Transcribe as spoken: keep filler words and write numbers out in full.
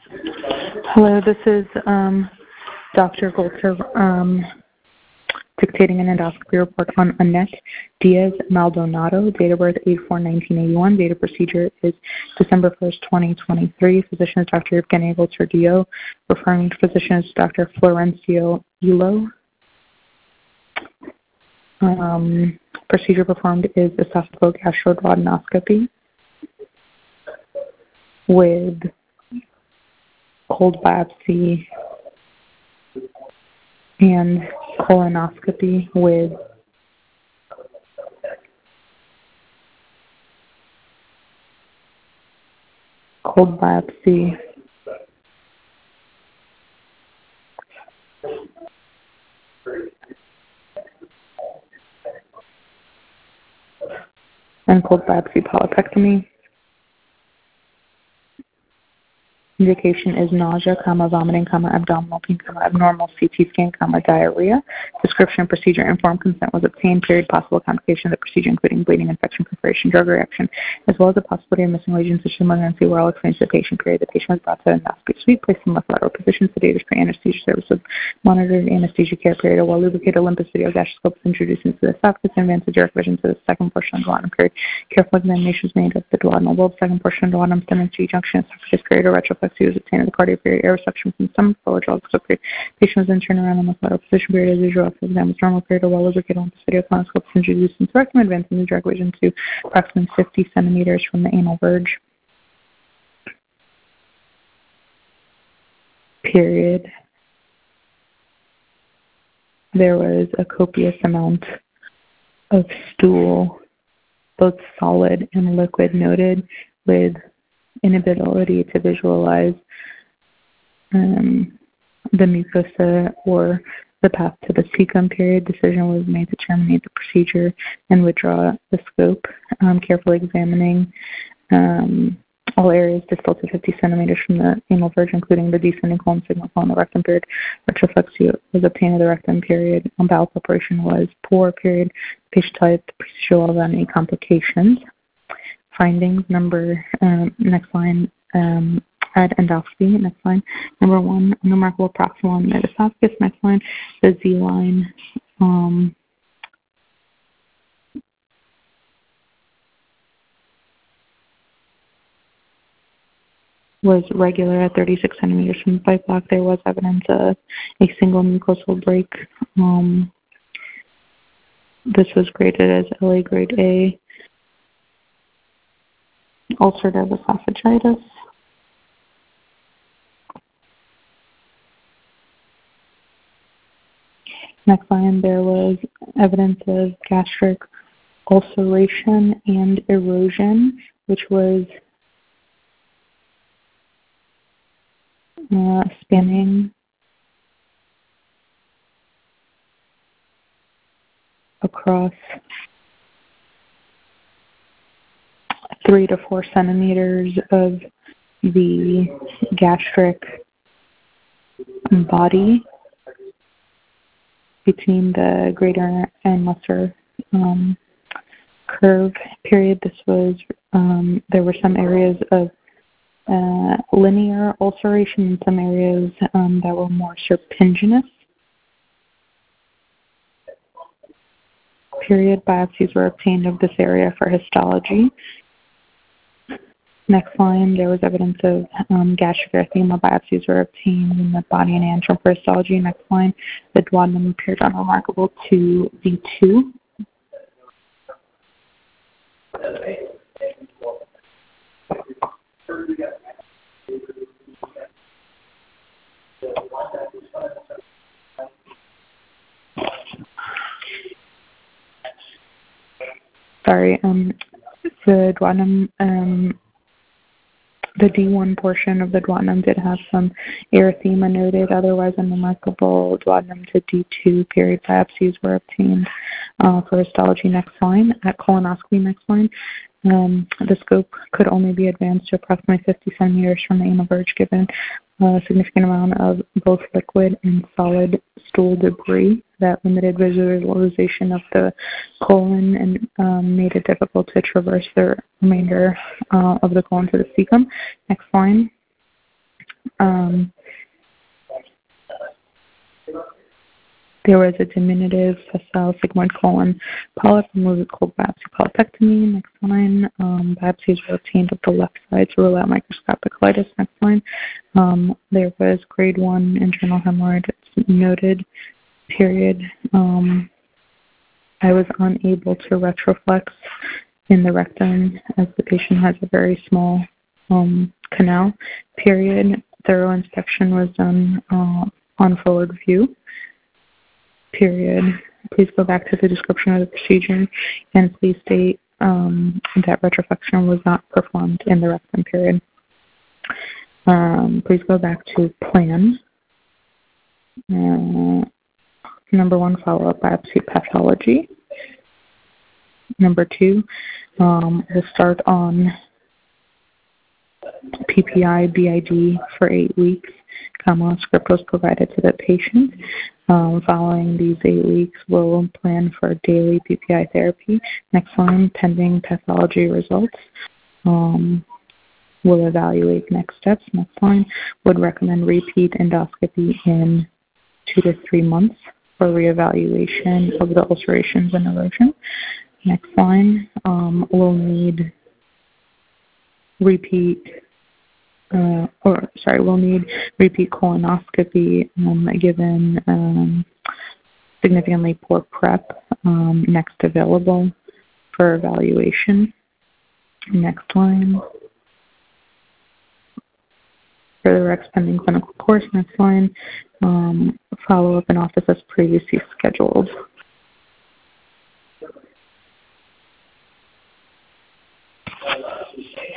Hello, this is um, Doctor Golter um, dictating an endoscopy report on Annette Diaz Maldonado, date of birth eight four nineteen eighty-one. Date of procedure is December first, twenty twenty-three. Physician is Doctor Evgeny Golter-Dio. Referring physician is Doctor Florencio Elo. Um, procedure performed is esophagogastroduodenoscopy with cold biopsy and colonoscopy with cold biopsy and cold biopsy polypectomy. Indication is nausea, comma, vomiting, comma, abdominal pain, comma, abnormal C T scan, comma, diarrhea. Description, procedure, informed consent was obtained. Period. Possible complication of the procedure, including bleeding, infection, perforation, drug reaction, as well as the possibility of missing lesions such as malignancy, were all explained to the patient. Period. The patient was brought to an endoscopy suite, placed in left lateral position, sedated pre-anesthesia services, monitored anesthesia care. Period. A well-lubricated Olympus video gastroscope was introduced into the esophagus and advanced direct vision to the second portion of the duodenum. Period. Careful examination was made of the duodenal bulb, second portion of the duodenum, stomach, G-junction, esophagus. Period. A retroflexia was obtained of the cardiac period, air reception from the stomach, forward jaw, period. Patient was then turned around in the lateral position. Period. As usual, after the exam was normal. Period. A well-lubricated Olympus video colonoscope was introduced into the rectum, advancing the direct vision to approximately fifty centimeters from the anal verge. Period. There was a copious amount of stool, both solid and liquid, noted, with inability to visualize um, the mucosa or the path to the cecum. Period. Decision was made to terminate the procedure and withdraw the scope, um, carefully examining um, all areas distal to fifty centimeters from the anal verge, including the descending colon, signal colon, the rectum. Period. Retroflexia was obtained of the rectum. Period. Um, bowel preparation was poor. Period. Patient type, the procedure will have any complications. Findings, number, um, next line, um, at endoscopy, next line. Number one, unremarkable proximal and mid-esophagus. Next line, the Z line, um, was regular at thirty-six centimeters from the pipe block. There was evidence of a single mucosal break. Um, this was graded as L A grade A. Ulcerative esophagitis. Next line, there was evidence of gastric ulceration and erosion, which was uh, spanning across three to four centimeters of the gastric body between the greater and lesser um, curve. Period. This was, um, there were some areas of uh, linear ulceration and some areas um, that were more serpiginous. Period. Biopsies were obtained of this area for histology. Next line, there was evidence of um, gastric erythema. Biopsies were obtained in the body and antrum for histology. Next line, the duodenum appeared unremarkable to V two. Sorry, um, the duodenum, um, the D one portion of the duodenum did have some erythema noted, otherwise unremarkable duodenum to D two. Period. Biopsies were obtained uh, for histology. Next line, at colonoscopy. Next line, um, the scope could only be advanced to approximately fifty centimeters from the anal verge, given a significant amount of both liquid and solid stool debris that limited visualization of the colon and um, made it difficult to traverse the remainder uh, of the colon to the cecum. Next line. Um, there was a diminutive facile sigmoid colon polyp removed with cold biopsy polypectomy. Next line. Um, biopsies were obtained of the left side to rule out microscopic colitis. Next line. Um, there was grade one internal hemorrhoid noted. Period. Um, I was unable to retroflex in the rectum as the patient has a very small um, canal. Period. Thorough inspection was done uh, on forward view. Period. Please go back to the description of the procedure and please state um, that retroflexion was not performed in the rectum. Period. Um, please go back to plan. Uh, number one, follow-up biopsy pathology. Number two, um, we'll start on P P I B I D for eight weeks. Comma, script was provided to the patient. Um, following these eight weeks, we'll plan for daily P P I therapy. Next line, pending pathology results. Um, we'll evaluate next steps. Next line, would recommend repeat endoscopy in two to three months for reevaluation of the ulcerations and erosion. Next line, um, we'll need repeat, uh, or sorry, we'll need repeat colonoscopy um, given um, significantly poor prep um, next available for evaluation. Next line. Further X pending clinical course. Next line. Um, follow up in office as previously scheduled.